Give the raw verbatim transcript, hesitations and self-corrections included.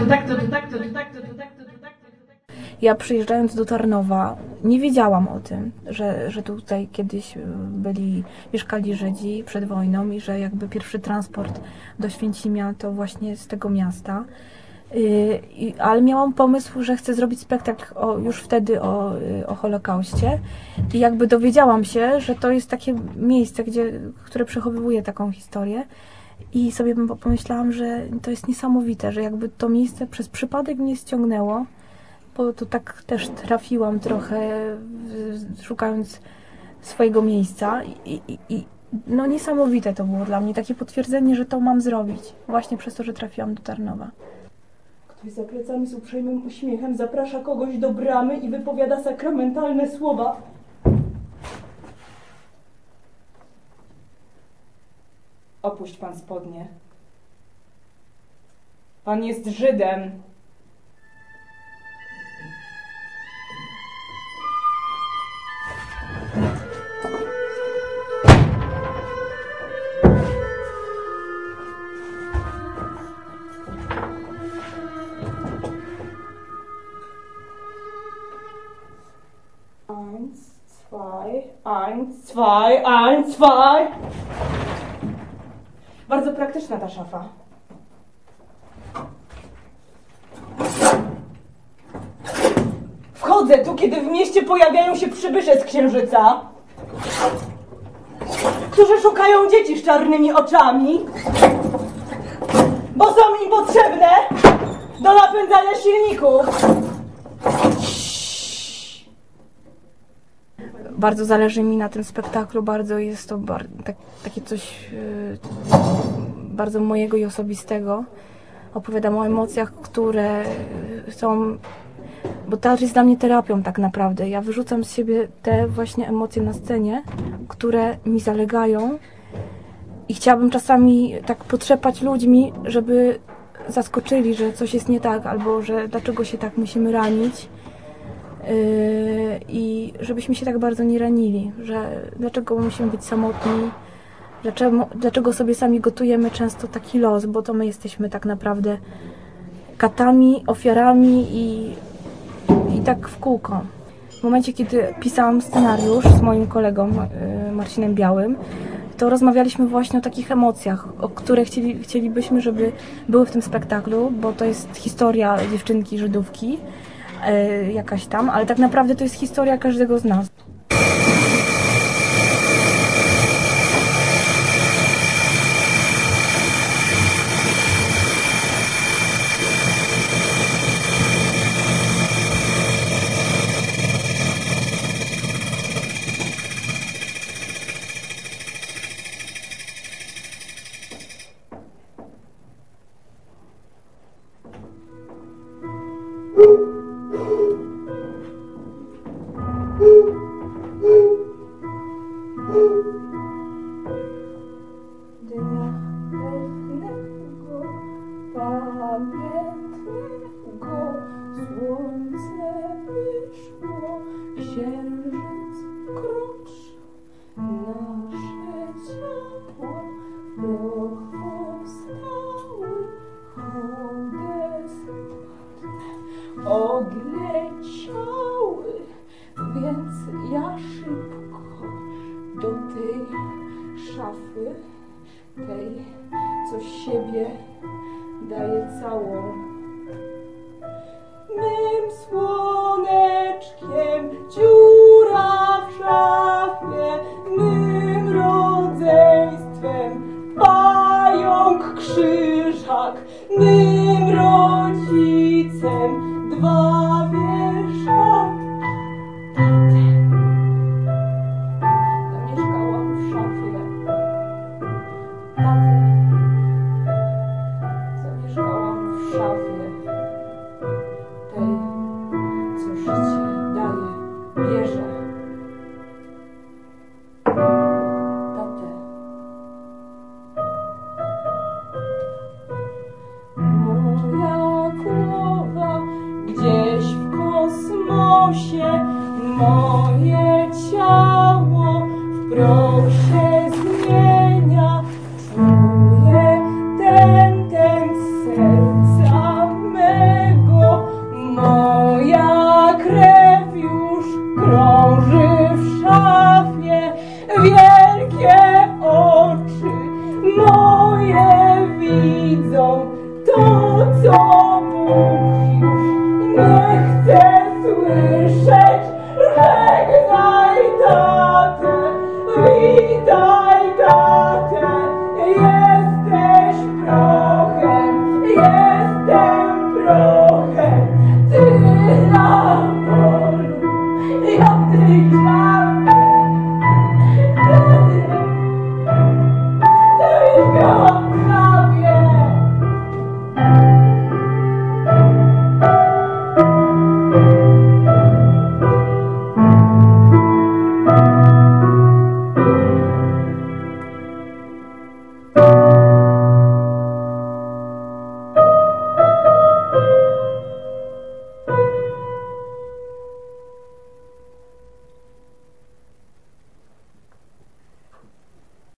to, tak to, tak to, tak to, tak to, tak to. Ja przyjeżdżając do Tarnowa nie wiedziałam o tym, że, że tutaj kiedyś byli, mieszkali Żydzi przed wojną i że jakby pierwszy transport do Święcimia to właśnie z tego miasta. Yy, ale miałam pomysł, że chcę zrobić spektakl o, już wtedy o, o Holokauście i jakby dowiedziałam się, że to jest takie miejsce, gdzie, które przechowywuje taką historię i sobie pomyślałam, że to jest niesamowite, że jakby to miejsce przez przypadek mnie ściągnęło, bo to tak też trafiłam trochę szukając swojego miejsca i, i, i no niesamowite to było dla mnie, takie potwierdzenie, że to mam zrobić właśnie przez to, że trafiłam do Tarnowa. Ktoś za plecami z uprzejmym uśmiechem zaprasza kogoś do bramy i wypowiada sakramentalne słowa. Opuść pan spodnie. Pan jest Żydem. Eins, zwei, eins, zwei. Bardzo praktyczna ta szafa. Wchodzę tu, kiedy w mieście pojawiają się przybysze z Księżyca, którzy szukają dzieci z czarnymi oczami, bo są im potrzebne do napędzania silników. Bardzo zależy mi na tym spektaklu, bardzo jest to bar tak, takie coś yy, bardzo mojego i osobistego. Opowiadam o emocjach, które są... Bo teatr jest dla mnie terapią tak naprawdę. Ja wyrzucam z siebie te właśnie emocje na scenie, które mi zalegają i chciałabym czasami tak potrzepać ludźmi, żeby zaskoczyli, że coś jest nie tak, albo że dlaczego się tak musimy ranić yy, i żebyśmy się tak bardzo nie ranili, że dlaczego musimy być samotni, dlaczego, dlaczego sobie sami gotujemy często taki los, bo to my jesteśmy tak naprawdę katami, ofiarami i I tak w kółko. W momencie, kiedy pisałam scenariusz z moim kolegą Marcinem Białym, to rozmawialiśmy właśnie o takich emocjach, o które chcieli, chcielibyśmy, żeby były w tym spektaklu, bo to jest historia dziewczynki Żydówki, jakaś tam, ale tak naprawdę to jest historia każdego z nas. Dnia pewnego, pamiętnego, słońce wyszło, księżyc kroczy, nasze ciała w proch powstały, chude, smutne, odleciały, więc ja szybko do tej szafy, tej, co siebie daje całą. Mym słoneczkiem dziura w szafie, mym rodzeństwem pająk krzyżak, mym rodzicem dwa wierzchaki. Zamieszkałam w szafie. Tatę. Zamieszkałam w szafie. Tej, co życie daje, bierze. Tatę. Moja głowa gdzieś w kosmosie, moje ciało w proch się zmienia. Czuję ten, ten serca mego, moja krew już krąży w szafie, wielkie oczy moje widzą to, co